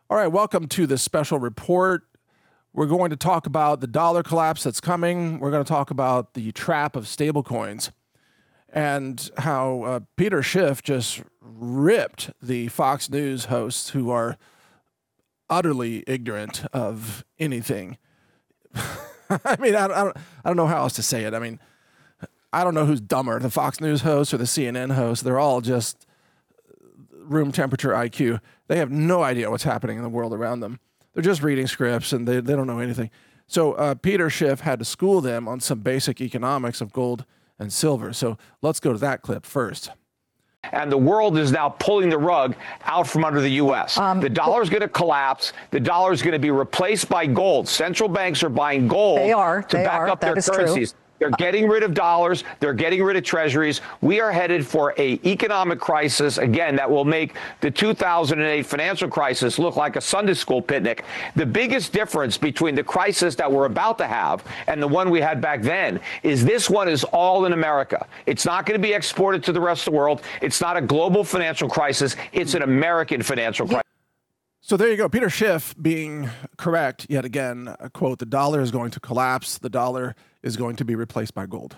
All right, welcome to this special report. We're going to talk about the dollar collapse that's coming. We're going to talk about the trap of stablecoins and how Peter Schiff just ripped the Fox News hosts who are utterly ignorant of anything. I mean, I don't know how else to say it. I mean, I don't know who's dumber, the Fox News host or the CNN host. They're all just room temperature IQ. They have no idea what's happening in the world around them. They're just reading scripts and they don't know anything. So Peter Schiff had to school them on some basic economics of gold and silver. So let's go to that clip first. And the world is now pulling the rug out from under the U.S. The dollar is going to collapse. The dollar is going to be replaced by gold. Central banks are buying gold to back up their currencies. They're getting rid of dollars. They're getting rid of treasuries. We are headed for an economic crisis, again, that will make the 2008 financial crisis look like a Sunday school picnic. The biggest difference between the crisis that we're about to have and the one we had back then is this one is all in America. It's not going to be exported to the rest of the world. It's not a global financial crisis. It's an American financial crisis. So there you go. Peter Schiff being correct yet again, quote, the dollar is going to collapse. The dollar is going to be replaced by gold.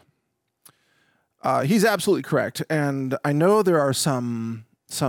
He's absolutely correct. And I know there are some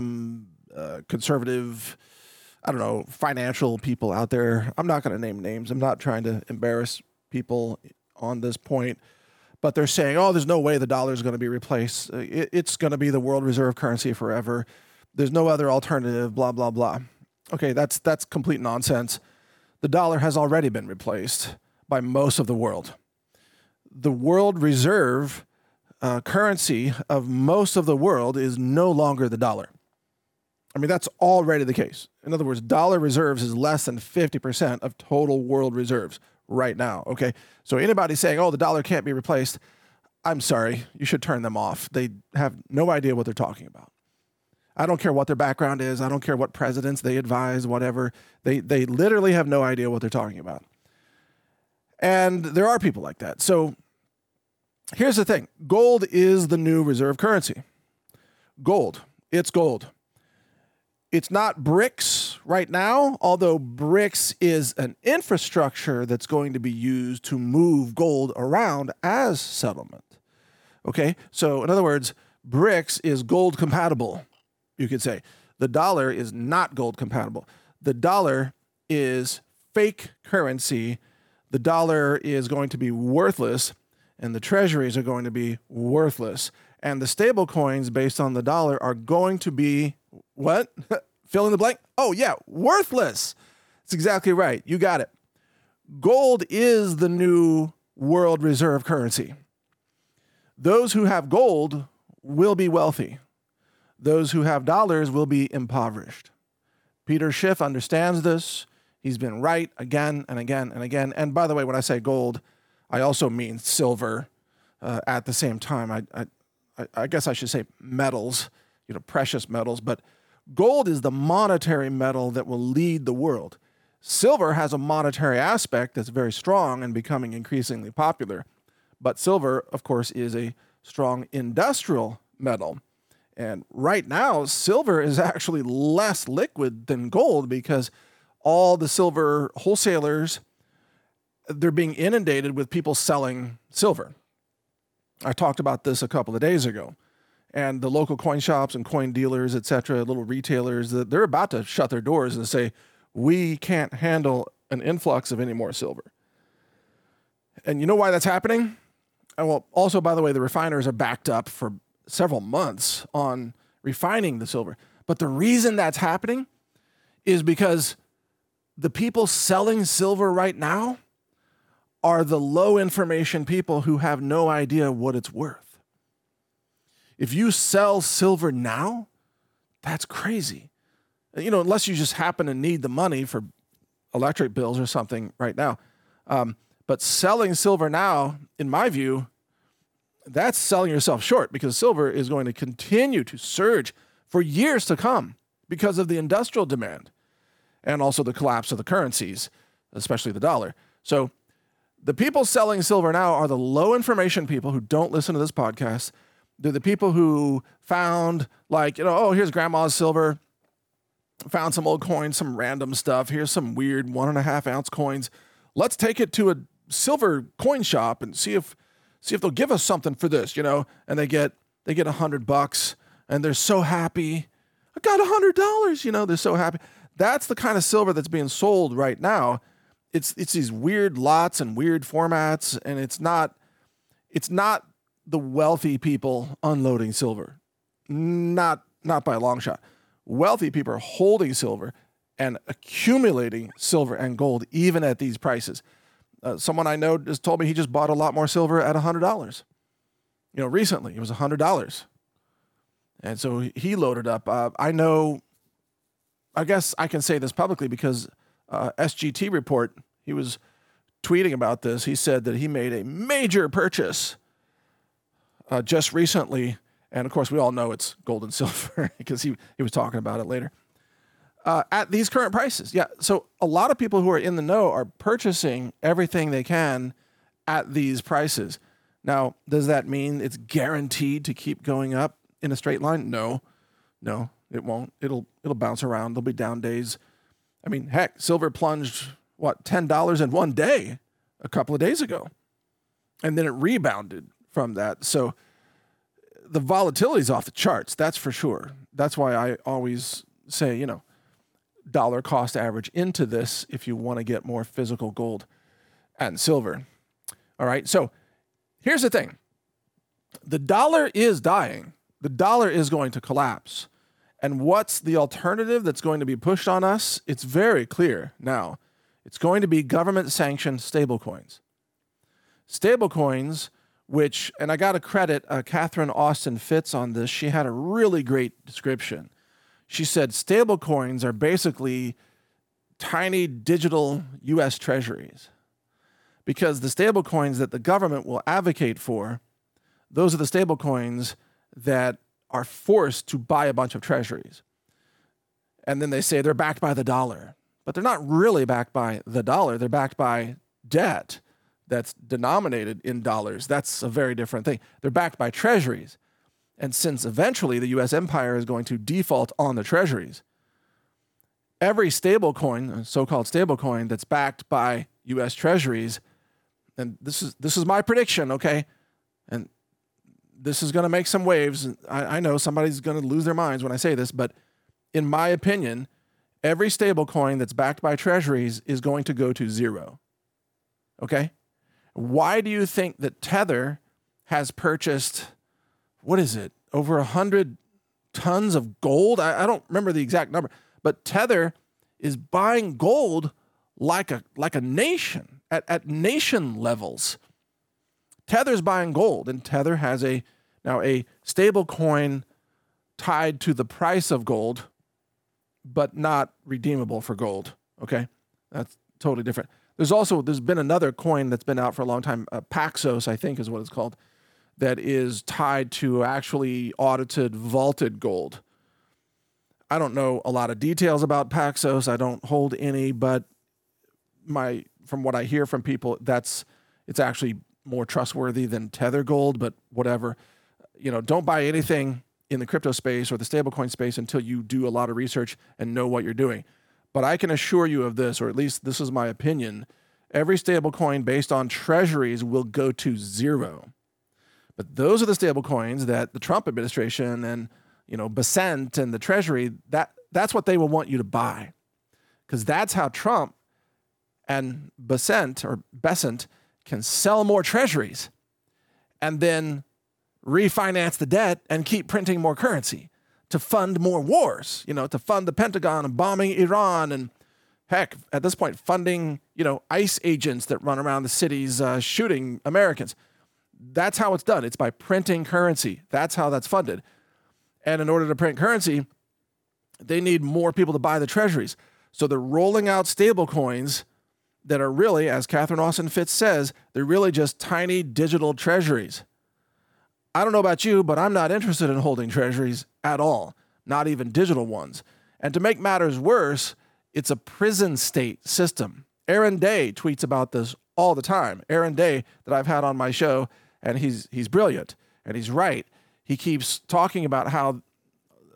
conservative, I don't know, financial people out there. I'm not going to name names. I'm not trying to embarrass people on this point. But they're saying, oh, there's no way the dollar is going to be replaced. It's going to be the world reserve currency forever. There's no other alternative, blah, blah, blah. Okay, that's complete nonsense. The dollar has already been replaced by most of the world. The world reserve currency of most of the world is no longer the dollar. I mean, that's already the case. In other words, dollar reserves is less than 50% of total world reserves right now, okay? So anybody saying, oh, the dollar can't be replaced, I'm sorry, you should turn them off. They have no idea what they're talking about. I don't care what their background is. I don't care what presidents they advise, whatever. They literally have no idea what they're talking about. And there are people like that. So here's the thing. Gold is the new reserve currency. Gold. It's gold. It's not BRICS right now, although BRICS is an infrastructure that's going to be used to move gold around as settlement. Okay? So in other words, BRICS is gold compatible. You could say the dollar is not gold compatible. The dollar is fake currency. The dollar is going to be worthless and the treasuries are going to be worthless. And the stable coins based on the dollar are going to be what? Fill in the blank. Oh yeah, worthless. That's exactly right. You got it. Gold is the new world reserve currency. Those who have gold will be wealthy. Those who have dollars will be impoverished. Peter Schiff understands this. He's been right again and again and again. And by the way, when I say gold, I also mean silver at the same time. I guess I should say metals, precious metals. But gold is the monetary metal that will lead the world. Silver has a monetary aspect that's very strong and becoming increasingly popular. But silver, of course, is a strong industrial metal. And right now, silver is actually less liquid than gold because all the silver wholesalers, they're being inundated with people selling silver. I talked about this a couple of days ago. And the local coin shops and coin dealers, et cetera, little retailers, they're about to shut their doors and say, we can't handle an influx of any more silver. And you know why that's happening? And well, also, by the way, the refiners are backed up for several months on refining the silver. But the reason that's happening is because the people selling silver right now are the low information people who have no idea what it's worth. If you sell silver now, that's crazy. Unless you just happen to need the money for electric bills or something right now. But selling silver now, in my view, that's selling yourself short because silver is going to continue to surge for years to come because of the industrial demand and also the collapse of the currencies, especially the dollar. So the people selling silver now are the low information people who don't listen to this podcast. They're the people who found here's grandma's silver. found some old coins, some random stuff. Here's some weird 1.5 ounce coins. Let's take it to a silver coin shop and see if they'll give us something for this, And they get $100 and they're so happy. I got $100, they're so happy. That's the kind of silver that's being sold right now. It's these weird lots and weird formats, and it's not the wealthy people unloading silver. Not by a long shot. Wealthy people are holding silver and accumulating silver and gold even at these prices. Someone I know just told me he just bought a lot more silver at $100. Recently it was $100. And so he loaded up. I guess I can say this publicly because SGT report, he was tweeting about this. He said that he made a major purchase just recently. And of course, we all know it's gold and silver because he was talking about it later. At these current prices. Yeah. So a lot of people who are in the know are purchasing everything they can at these prices. Now, does that mean it's guaranteed to keep going up in a straight line? No, it won't. It'll bounce around. There'll be down days. I mean, heck, silver plunged, $10 in one day a couple of days ago. And then it rebounded from that. So the volatility is off the charts. That's for sure. That's why I always say, dollar cost average into this if you want to get more physical gold and silver. All right. So here's the thing. The dollar is dying. The dollar is going to collapse. And what's the alternative that's going to be pushed on us? It's very clear now. It's going to be government-sanctioned stablecoins. Stablecoins, which, and I got to credit Catherine Austin Fitts on this. She had a really great description. She said stablecoins are basically tiny digital U.S. treasuries, because the stablecoins that the government will advocate for, those are the stablecoins that are forced to buy a bunch of treasuries. And then they say they're backed by the dollar. But they're not really backed by the dollar. They're backed by debt that's denominated in dollars. That's a very different thing. They're backed by treasuries. And since eventually the U.S. empire is going to default on the treasuries, every stablecoin, so-called stablecoin that's backed by U.S. treasuries, and this is my prediction, okay? And this is going to make some waves. I know somebody's going to lose their minds when I say this, but in my opinion, every stablecoin that's backed by treasuries is going to go to zero. Okay? Why do you think that Tether has purchased, over 100 tons of gold? I don't remember the exact number, but Tether is buying gold like a nation, at nation levels. Tether's buying gold, and Tether has now a stable coin tied to the price of gold, but not redeemable for gold. Okay, that's totally different. There's been another coin that's been out for a long time, Paxos, I think is what it's called, that is tied to actually audited, vaulted gold. I don't know a lot of details about Paxos. I don't hold any, but from what I hear from people, it's actually more trustworthy than Tether gold, but whatever. Don't buy anything in the crypto space or the stablecoin space until you do a lot of research and know what you're doing. But I can assure you of this, or at least this is my opinion, every stablecoin based on treasuries will go to zero. But those are the stablecoins that the Trump administration and, Bessent and the treasury, that's what they will want you to buy. Because that's how Trump and Bessent can sell more treasuries and then refinance the debt and keep printing more currency to fund more wars, to fund the Pentagon and bombing Iran and, heck, at this point, funding, ICE agents that run around the cities shooting Americans. That's how it's done. It's by printing currency. That's how that's funded. And in order to print currency, they need more people to buy the treasuries. So they're rolling out stable coins that are really, as Catherine Austin Fitts says, they're really just tiny digital treasuries. I don't know about you, but I'm not interested in holding treasuries at all, not even digital ones. And to make matters worse, it's a prison state system. Aaron Day tweets about this all the time. Aaron Day, that I've had on my show, and he's brilliant, and he's right. He keeps talking about how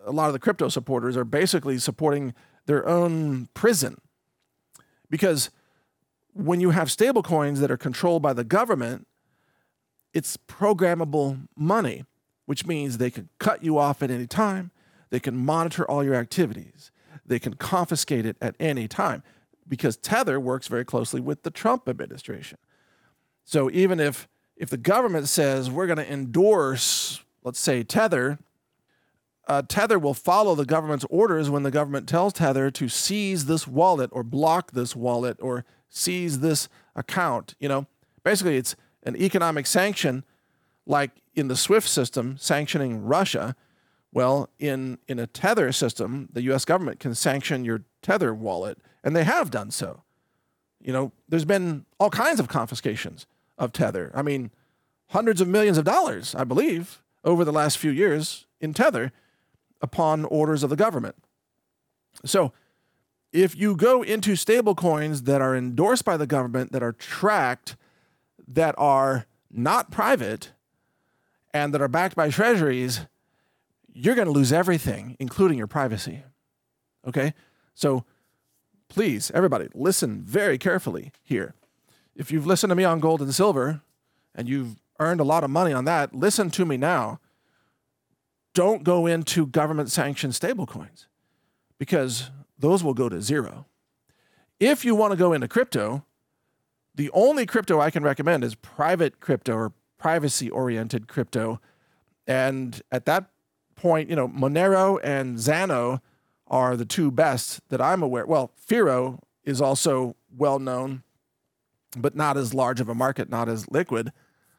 a lot of the crypto supporters are basically supporting their own prison. Because when you have stable coins that are controlled by the government, it's programmable money, which means they can cut you off at any time. They can monitor all your activities. They can confiscate it at any time, because Tether works very closely with the Trump administration. So even if the government says we're going to endorse, let's say, Tether, Tether will follow the government's orders when the government tells Tether to seize this wallet or block this wallet or seize this account. You know, basically it's an economic sanction, like in the SWIFT system sanctioning Russia. Well, in a Tether system, the U.S. government can sanction your Tether wallet, and they have done so. You know, there's been all kinds of confiscations of Tether. I mean, hundreds of millions of dollars, I believe, over the last few years in Tether upon orders of the government. So if you go into stable coins that are endorsed by the government, that are tracked, that are not private, and that are backed by treasuries, you're going to lose everything, including your privacy. Okay? So please, everybody, listen very carefully here. If you've listened to me on gold and silver and you've earned a lot of money on that, listen to me now. Don't go into government-sanctioned stablecoins, because those will go to zero. If you want to go into crypto, the only crypto I can recommend is private crypto or privacy-oriented crypto. And at that point, you know, Monero and Xano are the two best that I'm aware. Well, Firo is also well-known, but not as large of a market, not as liquid.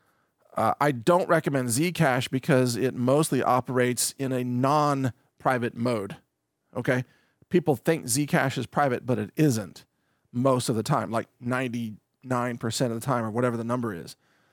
I don't recommend Zcash because it mostly operates in a non-private mode, okay? People think Zcash is private, but it isn't most of the time, like 99% of the time or whatever the number is.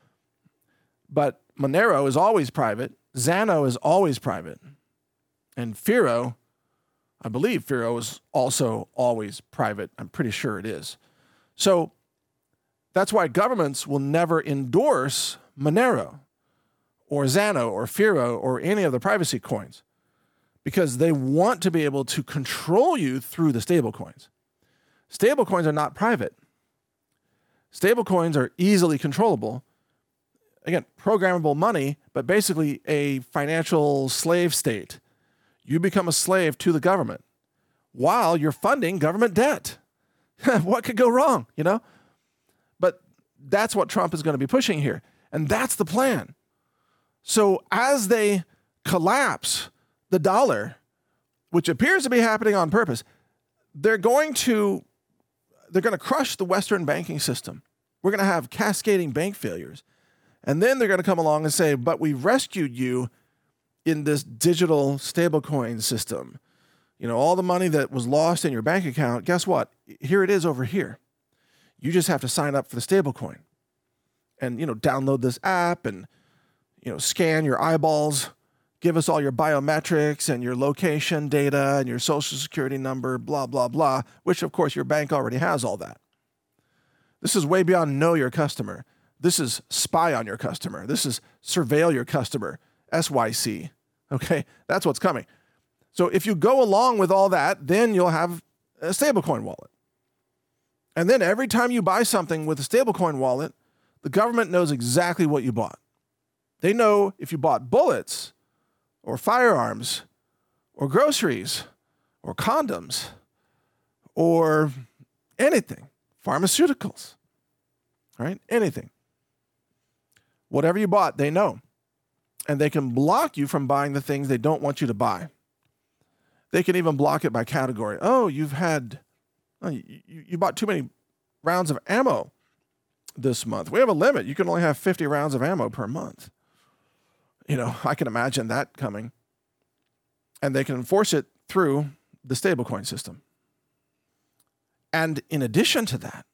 But Monero is always private. Xano is always private. And Firo, I believe Firo is also always private. I'm pretty sure it is. So that's why governments will never endorse Monero or Xano or Firo or any of the privacy coins, because they want to be able to control you through the stable coins. Stable coins are not private. Stable coins are easily controllable. Again, programmable money, but basically a financial slave state. You become a slave to the government while you're funding government debt. What could go wrong, you know? But that's what Trump is going to be pushing here. And that's the plan. So as they collapse the dollar, which appears to be happening on purpose, they're going to crush the Western banking system. We're going to have cascading bank failures. And then they're going to come along and say, but we rescued you in this digital stablecoin system. You know, all the money that was lost in your bank account, guess what? Here it is over here. You just have to sign up for the stablecoin and, you know, download this app and, you know, scan your eyeballs, give us all your biometrics and your location data and your social security number, blah, blah, blah, which of course your bank already has all that. This is way beyond know your customer. This is spy on your customer. This is surveil your customer, SYC. Okay, that's what's coming. So if you go along with all that, then you'll have a stablecoin wallet. And then every time you buy something with a stablecoin wallet, the government knows exactly what you bought. They know if you bought bullets or firearms or groceries or condoms or anything, pharmaceuticals, right? Anything. Whatever you bought, they know. And they can block you from buying the things they don't want you to buy. They can even block it by category. Oh, you bought too many rounds of ammo this month. We have a limit. You can only have 50 rounds of ammo per month. You know, I can imagine that coming. And they can enforce it through the stablecoin system. And in addition to that,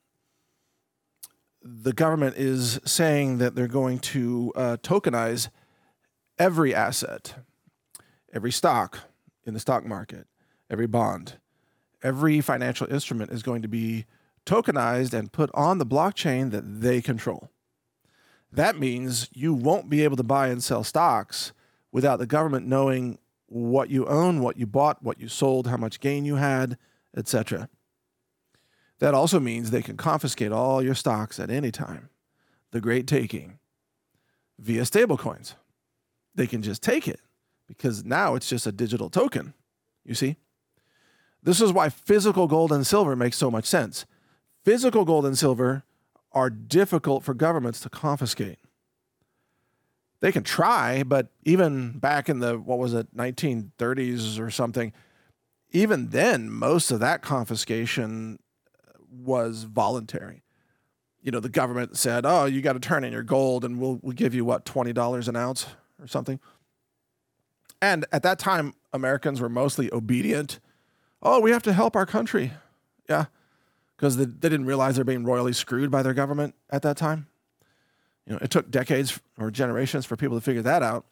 the government is saying that they're going to tokenize every asset, every stock in the stock market, every bond, every financial instrument is going to be tokenized and put on the blockchain that they control. That means you won't be able to buy and sell stocks without the government knowing what you own, what you bought, what you sold, how much gain you had, etc. That also means they can confiscate all your stocks at any time. The great taking via stablecoins. They can just take it because now it's just a digital token, you see? This is why physical gold and silver makes so much sense. Physical gold and silver are difficult for governments to confiscate. They can try, but even back in the, 1930s or something, even then, most of that confiscation was voluntary. You know, the government said, oh, you got to turn in your gold and we'll give you, $20 an ounce or something. And at that time, Americans were mostly obedient. Oh, we have to help our country. Yeah, because they didn't realize they're being royally screwed by their government at that time. You know, it took decades or generations for people to figure that out.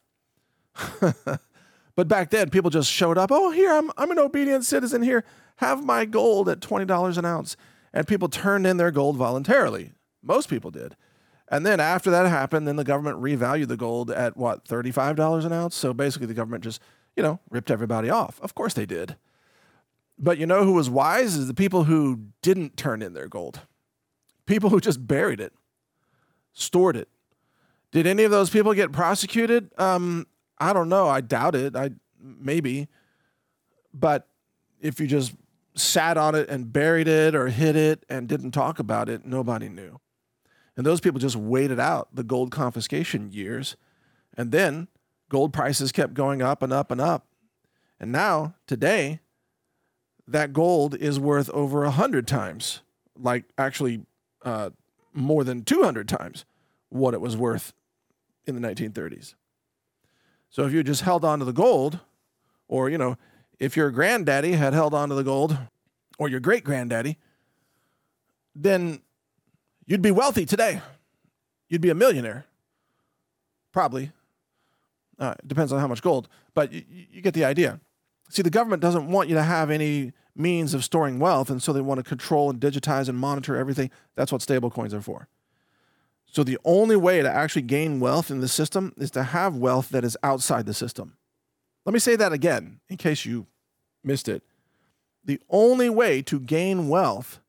But back then, people just showed up. Oh, here, I'm an obedient citizen here. Have my gold at $20 an ounce. And people turned in their gold voluntarily. Most people did. And then after that happened, then the government revalued the gold at, $35 an ounce? So basically the government just, ripped everybody off. Of course they did. But you know who was wise is the people who didn't turn in their gold. People who just buried it, stored it. Did any of those people get prosecuted? I don't know. I doubt it. Maybe. But if you just sat on it and buried it or hid it and didn't talk about it, nobody knew. And those people just waited out the gold confiscation years. And then gold prices kept going up and up and up. And now, today, that gold is worth over 100 times, like actually more than 200 times what it was worth in the 1930s. So if you just held on to the gold, or, if your granddaddy had held on to the gold, or your great-granddaddy, then you'd be wealthy today. You'd be a millionaire. Probably. It depends on how much gold, but you get the idea. See, the government doesn't want you to have any means of storing wealth, and so they want to control and digitize and monitor everything. That's what stablecoins are for. So the only way to actually gain wealth in the system is to have wealth that is outside the system. Let me say that again, in case you missed it. The only way to gain wealth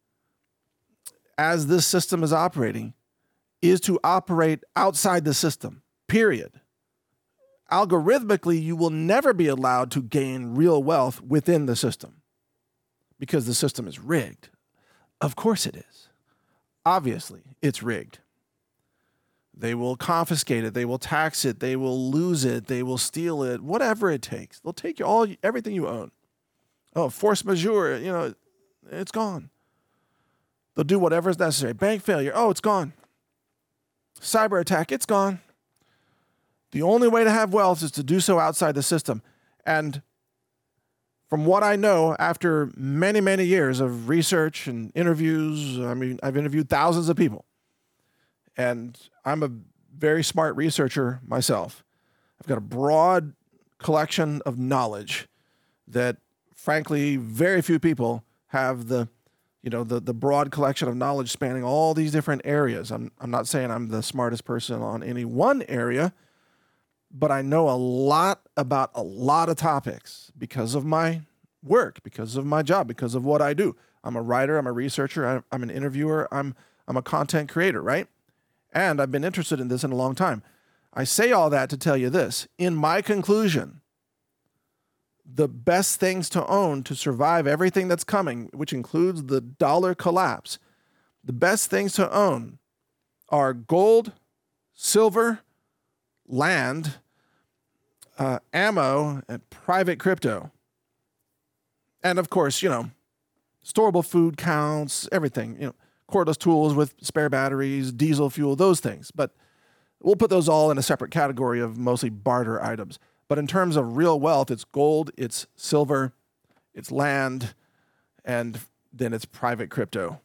as this system is operating is to operate outside the system, period. Algorithmically, you will never be allowed to gain real wealth within the system because the system is rigged. Of course it is. Obviously, it's rigged. They will confiscate it. They will tax it. They will lose it. They will steal it. Whatever it takes. They'll take everything you own. Oh, force majeure, it's gone. They'll do whatever is necessary. Bank failure. Oh, it's gone. Cyber attack. It's gone. The only way to have wealth is to do so outside the system. And from what I know, after many, many years of research and interviews, I've interviewed thousands of people. And I'm a very smart researcher myself. I've got a broad collection of knowledge that, frankly, very few people have the broad collection of knowledge spanning all these different areas. I'm not saying I'm the smartest person on any one area, but I know a lot about a lot of topics because of my work, because of my job, because of what I do. I'm a writer, I'm a researcher, I'm an interviewer, I'm a content creator, right? And I've been interested in this in a long time. I say all that to tell you this. In my conclusion, the best things to own to survive everything that's coming, which includes the dollar collapse, the best things to own are gold, silver, land, ammo, and private crypto. And of course, storable food counts, everything, cordless tools with spare batteries, diesel fuel, those things. But we'll put those all in a separate category of mostly barter items. But in terms of real wealth, it's gold, it's silver, it's land, and then it's private crypto.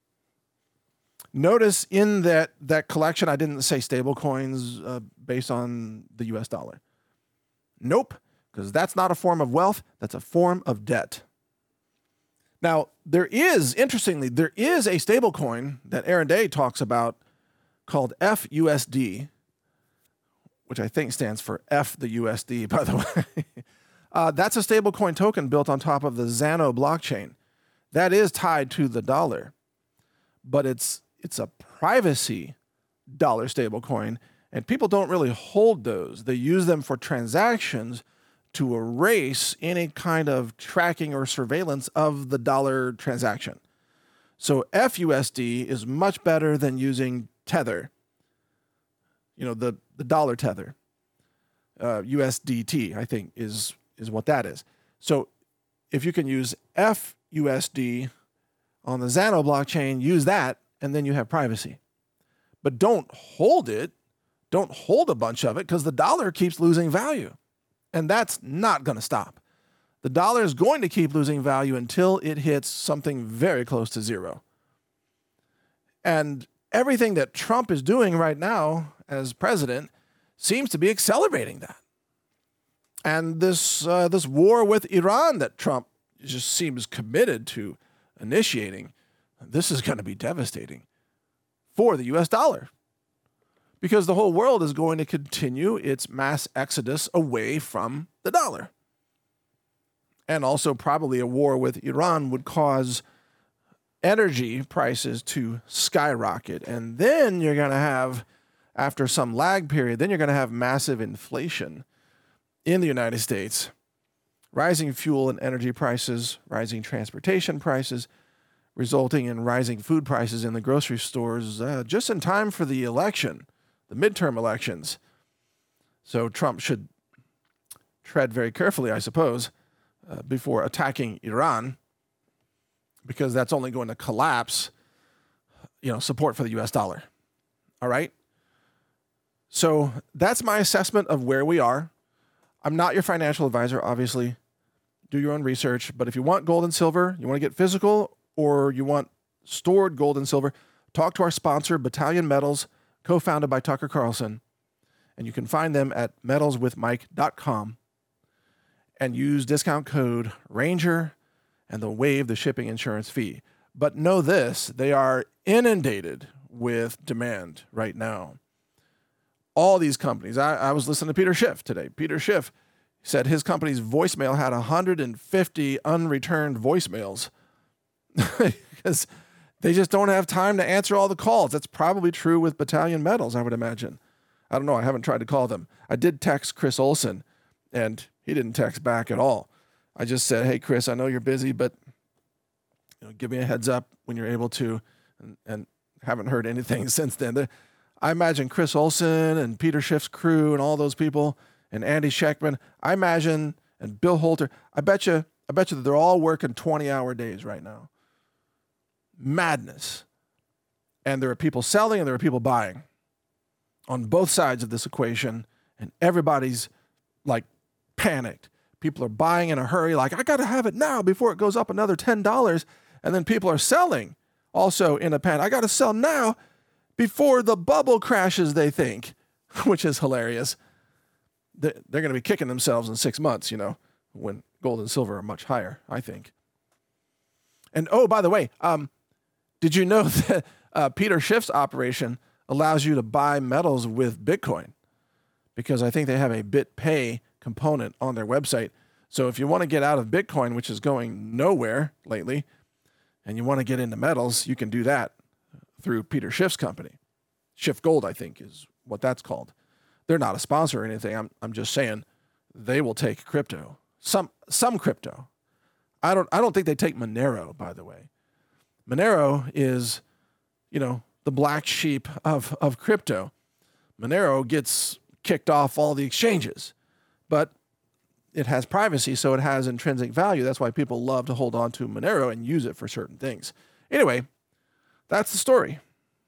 Notice in that collection, I didn't say stable coins based on the US dollar. Nope, because that's not a form of wealth. That's a form of debt. Now, interestingly, there is a stable coin that Aaron Day talks about called FUSD, which I think stands for F the USD, by the way. That's a stablecoin token built on top of the Zano blockchain. That is tied to the dollar, but it's a privacy dollar stablecoin, and people don't really hold those. They use them for transactions to erase any kind of tracking or surveillance of the dollar transaction. So FUSD is much better than using Tether, the dollar Tether. USDT, I think, is what that is. So if you can use FUSD on the Zano blockchain, use that, and then you have privacy. But don't hold it. Don't hold a bunch of it, because the dollar keeps losing value. And that's not going to stop. The dollar is going to keep losing value until it hits something very close to zero. And everything that Trump is doing right now as president seems to be accelerating that. And this war with Iran that Trump just seems committed to initiating, this is going to be devastating for the US dollar, because the whole world is going to continue its mass exodus away from the dollar. And also probably a war with Iran would cause energy prices to skyrocket. And then you're going to have, after some lag period, then you're going to have massive inflation in the United States, rising fuel and energy prices, rising transportation prices, resulting in rising food prices in the grocery stores just in time for the election, the midterm elections. So Trump should tread very carefully, I suppose, before attacking Iran, because that's only going to collapse, support for the US dollar. All right? So that's my assessment of where we are. I'm not your financial advisor, obviously. Do your own research. But if you want gold and silver, you want to get physical, or you want stored gold and silver, talk to our sponsor, Battalion Metals, co-founded by Tucker Carlson. And you can find them at metalswithmike.com and use discount code RANGER, and they'll waive the shipping insurance fee. But know this, they are inundated with demand right now. All these companies, I was listening to Peter Schiff today. Peter Schiff said his company's voicemail had 150 unreturned voicemails because they just don't have time to answer all the calls. That's probably true with Battalion Metals, I would imagine. I don't know. I haven't tried to call them. I did text Chris Olson, and he didn't text back at all. I just said, hey, Chris, I know you're busy, but give me a heads up when you're able to, and haven't heard anything since then. I imagine Chris Olson and Peter Schiff's crew and all those people and Andy Scheckman, I imagine, and Bill Holter, I bet you that they're all working 20-hour days right now. Madness. And there are people selling and there are people buying on both sides of this equation, and everybody's like panicked. People are buying in a hurry, like, I got to have it now before it goes up another $10. And then people are selling also in a panic. I got to sell now before the bubble crashes, they think, which is hilarious. They're going to be kicking themselves in 6 months, when gold and silver are much higher, I think. And, oh, by the way, did you know that Peter Schiff's operation allows you to buy metals with Bitcoin? Because I think they have a BitPay component on their website. So if you want to get out of Bitcoin, which is going nowhere lately, and you want to get into metals, you can do that through Peter Schiff's company. Schiff Gold, I think, is what that's called. They're not a sponsor or anything. I'm just saying they will take crypto. Some crypto. I don't think they take Monero, by the way. Monero is, the black sheep of crypto. Monero gets kicked off all the exchanges, but it has privacy, so it has intrinsic value. That's why people love to hold on to Monero and use it for certain things. Anyway, that's the story.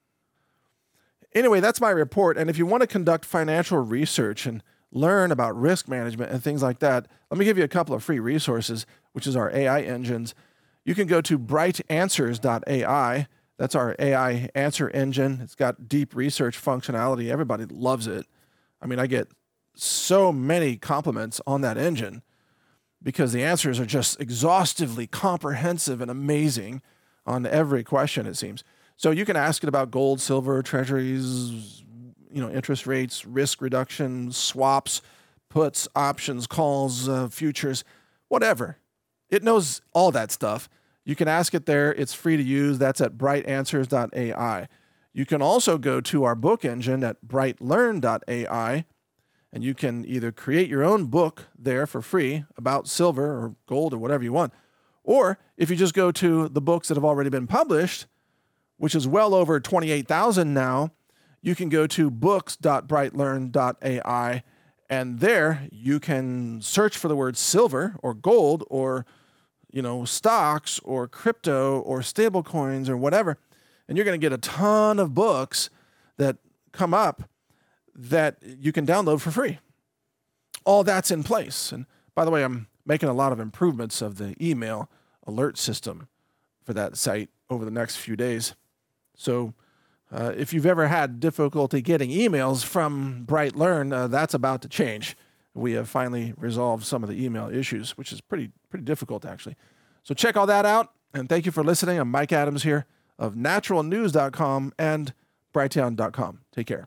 Anyway, that's my report. And if you want to conduct financial research and learn about risk management and things like that, let me give you a couple of free resources, which is our AI engines. You can go to brightanswers.ai. That's our AI answer engine. It's got deep research functionality. Everybody loves it. I mean, I get so many compliments on that engine because the answers are just exhaustively comprehensive and amazing on every question, it seems. So you can ask it about gold, silver, treasuries, interest rates, risk reduction, swaps, puts, options, calls, futures, whatever. It knows all that stuff. You can ask it there. It's free to use. That's at brightanswers.ai. You can also go to our book engine at brightlearn.ai, and you can either create your own book there for free about silver or gold or whatever you want. Or if you just go to the books that have already been published, which is well over 28,000 now, you can go to books.brightlearn.ai, and there you can search for the word silver or gold or, stocks or crypto or stable coins or whatever. And you're going to get a ton of books that come up that you can download for free. All that's in place. And by the way, I'm making a lot of improvements of the email alert system for that site over the next few days. So if you've ever had difficulty getting emails from BrightLearn, that's about to change. We have finally resolved some of the email issues, which is pretty difficult, actually. So check all that out. And thank you for listening. I'm Mike Adams here of naturalnews.com and brighteon.com. Take care.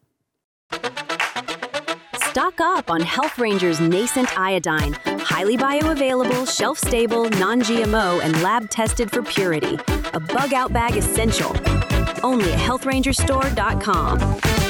Stock up on Health Ranger's nascent iodine, highly bioavailable, shelf-stable, non-GMO, and lab-tested for purity. A bug-out bag essential. Only at healthrangerstore.com.